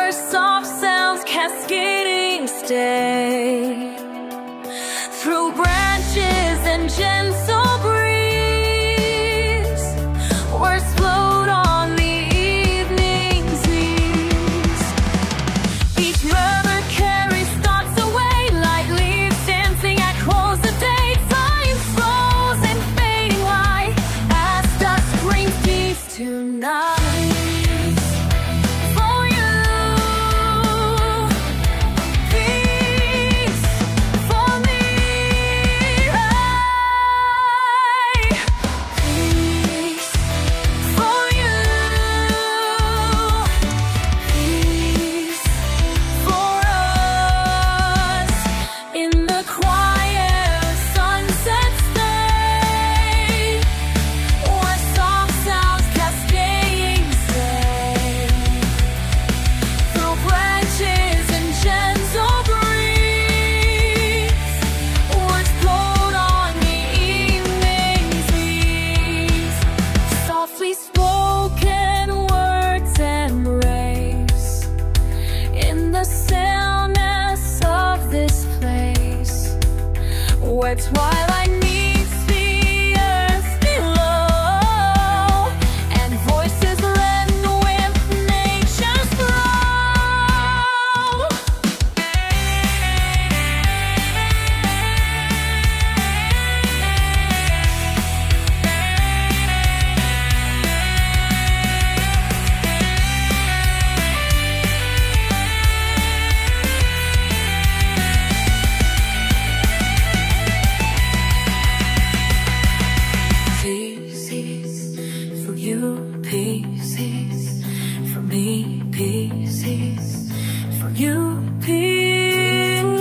where soft sounds cascading stay through branches and gentle breeze, words float on the evening's breeze. Each murmur carries thoughts away like leaves dancing at close of day. Time frozen, fading light as dusk brings peace tonight. Where twilight meets the earth below, and voices blend with nature's flow. Pieces for me, pieces for you, pieces.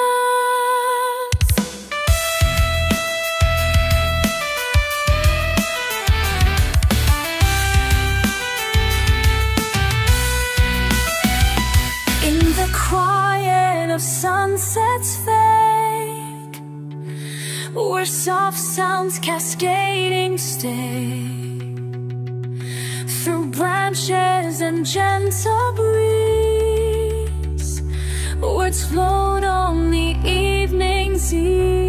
In the quiet of sunset's fade, where soft sounds cascading stay through branches and gentle breeze, words float on the evening's eve.